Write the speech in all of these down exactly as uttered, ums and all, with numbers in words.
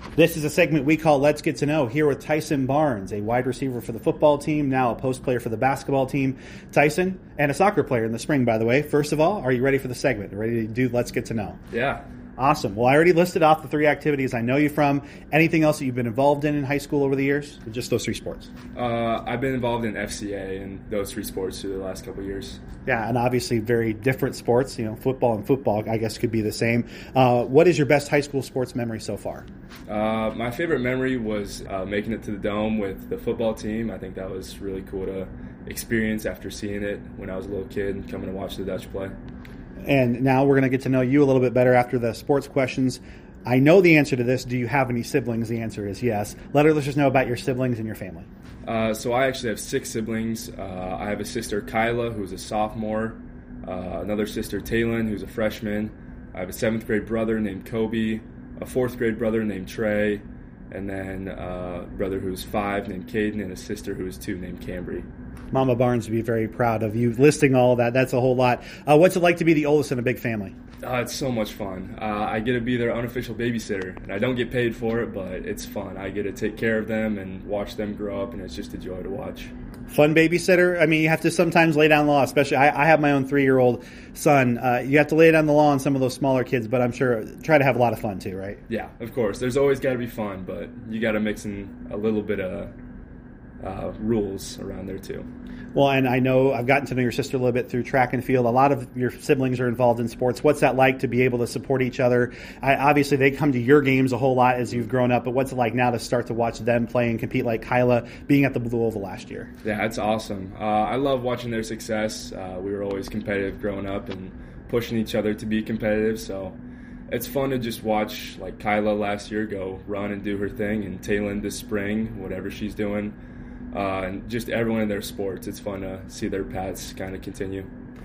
This is a segment we call Let's Get to Know, here with Tyson Barnes, a wide receiver for the football team, now a post player for the basketball team. Tyson, and a soccer player in the spring, by the way. First of all, are you ready for the segment? Ready to do Let's Get to Know? Yeah. Awesome. Well, I already listed off the three activities I know you from. Anything else that you've been involved in in high school over the years? Or just those three sports? Uh, I've been involved in F C A and those three sports through the last couple of years. Yeah, and obviously very different sports. You know, football and football, I guess, could be the same. Uh, what is your best high school sports memory so far? Uh, my favorite memory was uh, making it to the Dome with the football team. I think that was really cool to experience after seeing it when I was a little kid and coming to watch the Dutch play. And now we're going to get to know you a little bit better after the sports questions. I know the answer to this. Do you have any siblings? The answer is yes. Let our listeners know about your siblings and your family. Uh, so I actually have six siblings. Uh, I have a sister, Kyla, who's a sophomore, uh, another sister, Taylin, who's a freshman. I have a seventh grade brother named Kobe, a fourth grade brother named Trey, and then uh, a brother who's five named Caden, and a sister who is two named Cambry. Mama Barnes would be very proud of you listing all of that. That's a whole lot. Uh, what's it like to be the oldest in a big family? Uh, it's so much fun. Uh, I get to be their unofficial babysitter, and I don't get paid for it, but it's fun. I get to take care of them and watch them grow up, and it's just a joy to watch. Fun babysitter? I mean, you have to sometimes lay down the law, especially I, I have my own three-year-old son. Uh, you have to lay down the law on some of those smaller kids, but I'm sure try to have a lot of fun too, right? Yeah, of course. There's always got to be fun, but you got to mix in a little bit of uh, rules around there too. Well, and I know I've gotten to know your sister a little bit through track and field. A lot of your siblings are involved in sports. What's that like to be able to support each other? I, obviously, they come to your games a whole lot as you've grown up, but what's it like now to start to watch them play and compete like Kyla being at the Blue Oval last year? Yeah, it's awesome. Uh, I love watching their success. Uh, we were always competitive growing up and pushing each other to be competitive, so it's fun to just watch like Kyla last year go run and do her thing, and Taylin this spring, whatever she's doing. Uh, and just everyone in their sports. It's fun to see their paths kind of continue.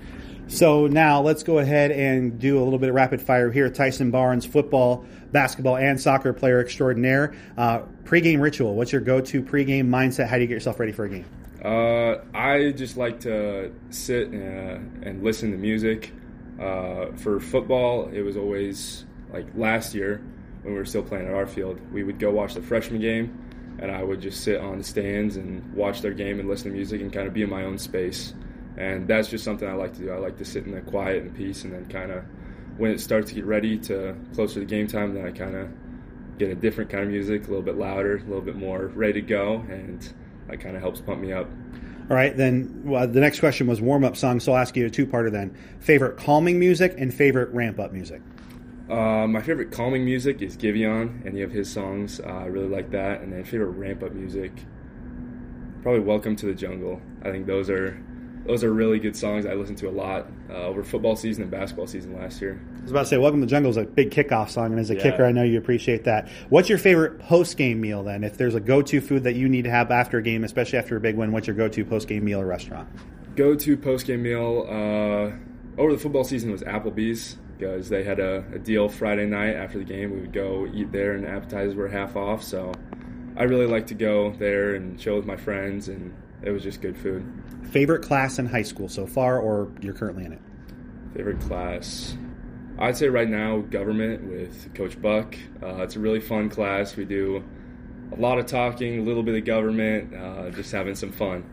So now let's go ahead and do a little bit of rapid fire here. Tyson Barnes, football, basketball, and soccer player extraordinaire. Uh, pre-game ritual. What's your go-to pre-game mindset? How do you get yourself ready for a game? Uh, I just like to sit and, uh, and listen to music. Uh, for football, it was always like last year when we were still playing at our field. We would go watch the freshman game, and I would just sit on the stands and watch their game and listen to music and kind of be in my own space. And that's just something I like to do. I like to sit in the quiet and peace, and then kind of when it starts to get ready to closer to game time, then I kind of get a different kind of music, a little bit louder, a little bit more ready to go, and that kind of helps pump me up. All right, then well, the next question was warm-up song, so I'll ask you a two-parter then. Favorite calming music and favorite ramp-up music? Uh, my favorite calming music is Giveon, any of his songs. Uh, I really like that. And then favorite ramp-up music, probably Welcome to the Jungle. I think those are those are really good songs I listened to a lot uh, over football season and basketball season last year. I was about to say, Welcome to the Jungle is a big kickoff song, and as a yeah. kicker, I know you appreciate that. What's your favorite post-game meal then? If there's a go-to food that you need to have after a game, especially after a big win, what's your go-to post-game meal or restaurant? Go-to post-game meal uh, over the football season was Applebee's, because they had a, a deal Friday night after the game. We would go eat there, and the appetizers were half off. So I really like to go there and chill with my friends, and it was just good food. Favorite class in high school so far, or you're currently in it? Favorite class? I'd say right now government with Coach Buck. Uh, it's a really fun class. We do a lot of talking, a little bit of government, uh, just having some fun.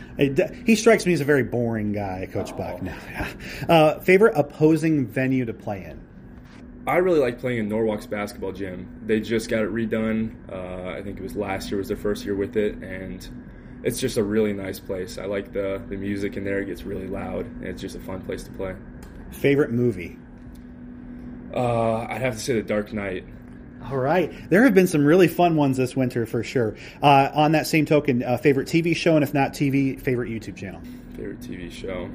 He strikes me as a very boring guy, Coach oh. Buck. No, yeah. uh, favorite opposing venue to play in? I really like playing in Norwalk's basketball gym. They just got it redone. Uh, I think it was last year was their first year with it, and it's just a really nice place. I like the, the music in there. It gets really loud, and it's just a fun place to play. Favorite movie? Uh, I'd have to say The Dark Knight. All right. There have been some really fun ones this winter for sure. Uh, on that same token, uh, favorite T V show, and if not T V, favorite YouTube channel? Favorite T V show?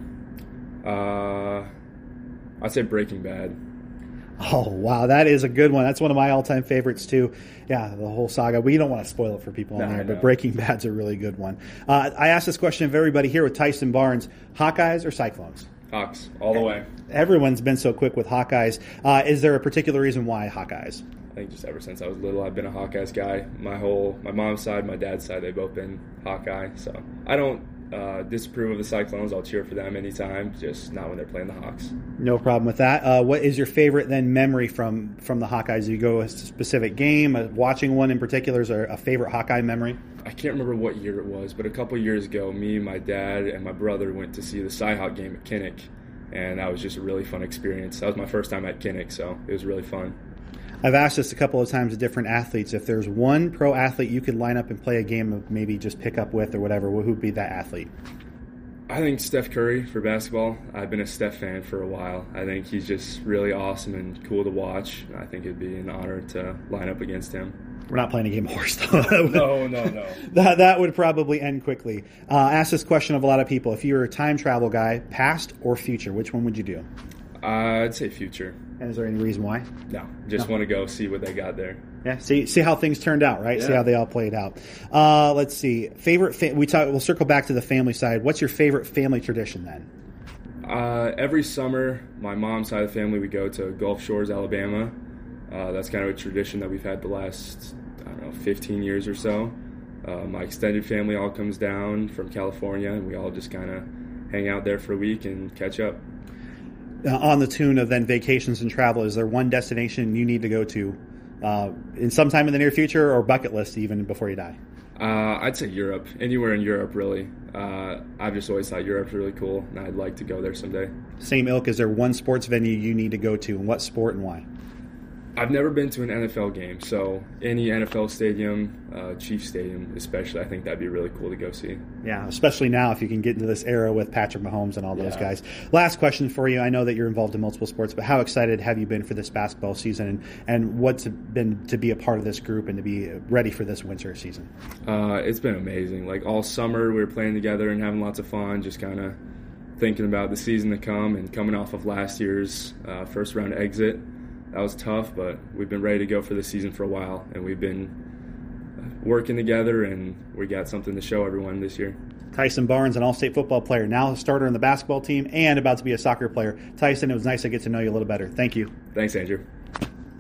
Uh, I'd say Breaking Bad. Oh, wow. That is a good one. That's one of my all-time favorites, too. Yeah, the whole saga. We don't want to spoil it for people no, on there, but Breaking Bad's a really good one. Uh, I asked this question of everybody here with Tyson Barnes. Hawkeyes or Cyclones? Hawks, all the way. Everyone's been so quick with Hawkeyes. Uh, is there a particular reason why Hawkeyes? I think just ever since I was little, I've been a Hawkeyes guy. My whole, my mom's side, my dad's side, they've both been Hawkeye. So I don't uh, disapprove of the Cyclones, I'll cheer for them anytime, just not when they're playing the Hawks. No problem with that. Uh, what is your favorite then memory from from the Hawkeyes? Do you go a specific game, uh, watching one in particular? Is there a favorite Hawkeye memory? I can't remember what year it was, but a couple years ago, me, my dad, and my brother went to see the Cyhawk game at Kinnick, and that was just a really fun experience. That was my first time at Kinnick, so it was really fun. I've asked this a couple of times to different athletes. If there's one pro athlete you could line up and play a game of maybe just pick up with or whatever, who would be that athlete? I think Steph Curry for basketball. I've been a Steph fan for a while. I think he's just really awesome and cool to watch. I think it'd be an honor to line up against him. We're not playing a game of horse, though. no, no, no. That, that would probably end quickly. Uh, ask this question of a lot of people. If you were a time travel guy, past or future, which one would you do? Uh, I'd say future. And is there any reason why? No, just no. want to go see what they got there. Yeah, see see how things turned out, right? Yeah. See how they all played out. Uh, let's see. Favorite. Fa- we talk. We'll circle back to the family side. What's your favorite family tradition then? Uh, every summer, my mom's side of the family, we go to Gulf Shores, Alabama. Uh, that's kind of a tradition that we've had the last, I don't know, fifteen years or so. Uh, my extended family all comes down from California, and we all just kind of hang out there for a week and catch up. Uh, on the tune of then vacations and travel, is there one destination you need to go to uh, in sometime in the near future, or bucket list even before you die? Uh, I'd say Europe. Anywhere in Europe, really. Uh, I've just always thought Europe's really cool, and I'd like to go there someday. Same ilk, is there one sports venue you need to go to, and what sport and why? I've never been to an N F L game, so any N F L stadium, uh, Chiefs Stadium especially, I think that'd be really cool to go see. Yeah, especially now if you can get into this era with Patrick Mahomes and all those yeah. guys. Last question for you. I know that you're involved in multiple sports, but how excited have you been for this basketball season, and, and what's it been to be a part of this group and to be ready for this winter season? Uh, it's been amazing. Like all summer we were playing together and having lots of fun, just kind of thinking about the season to come and coming off of last year's uh, first round exit. That was tough, but we've been ready to go for the season for a while, and we've been working together, and we got something to show everyone this year. Tyson Barnes, an all-state football player, now a starter in the basketball team and about to be a soccer player. Tyson, it was nice to get to know you a little better. Thank you. Thanks, Andrew.